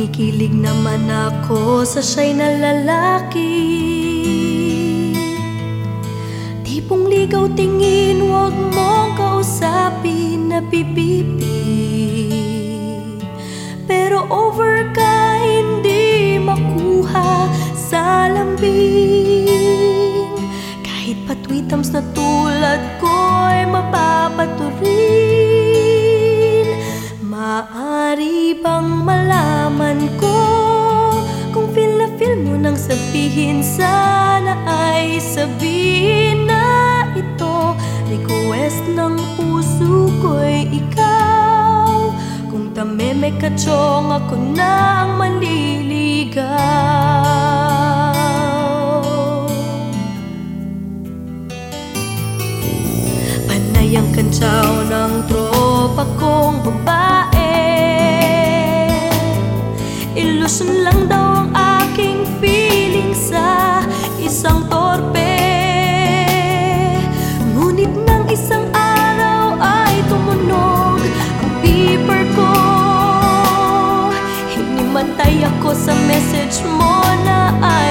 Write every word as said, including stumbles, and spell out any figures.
Kinikilig naman ako sa siya'y na lalaki. Tipong ligaw tingin, huwag mong kausapin na pipipi. Pero over ka, hindi makuha sa lambing. Kahit patwitams na tulad ko'y mapapaturin. Maaari bang malaman ko kung feel na feel mo nang sabihin? Sana ay sabihin na ito, request ng puso ko'y ikaw. Kung tameme ka chong, ako na ang manliligaw. Panay ang kantsaw ng tropa kong babae. Ilusyon lang daw ang aking feeling sa isang torpe. Ngunit nang isang araw ay tumunog ang beeper ko. Hinimantay ako sa message mo na ay